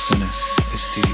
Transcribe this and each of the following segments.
محسن استیلی.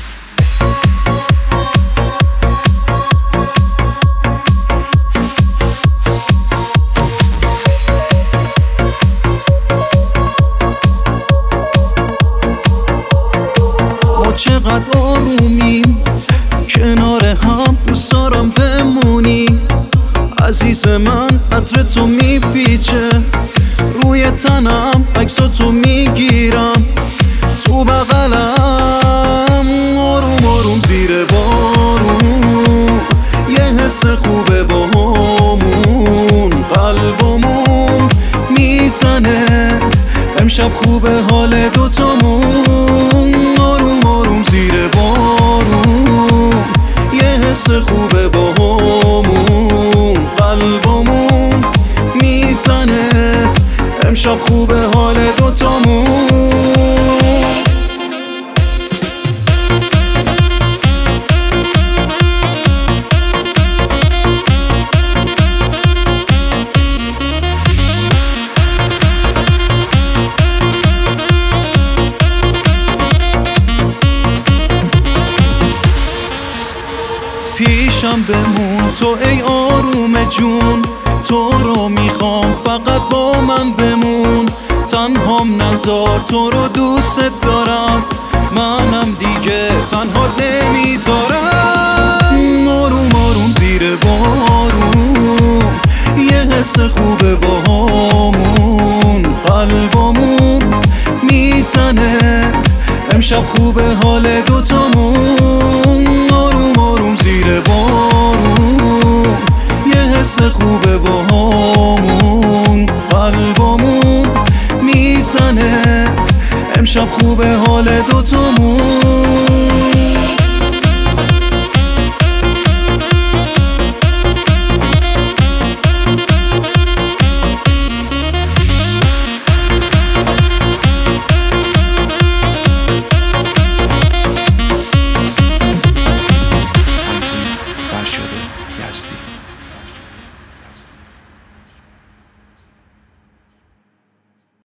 ما چقدر آرومیم کنار هم، دوست دارم بمونی عزیز من. عطر تو میپیچه روی تنم، عکساتو میگیرم تو بغلم، آروم آروم زیر بارون. یه حس خوبه باهامون، قلبمون میزنه امشب خوبه حال دوتامون. آروم آروم زیر بارون، یه حس خوبه باهامون، قلبمون میزنه امشب خوبه حال دوتامون. پیشم بمون تو ای آروم جون، تو رو میخوام فقط با من بمون. تنهام نذار، تو رو دوست دارم، منم دیگه تنها نمیذارم. آروم آروم زیر بارون، یه حس خوبه باهامون، قلبمون میزنه امشب خوبه حال دوتامون. آروم آروم زیر بارون، یه حس خوبه باهامون، قلبمون میزنه امشب خوبه حال دوتامون.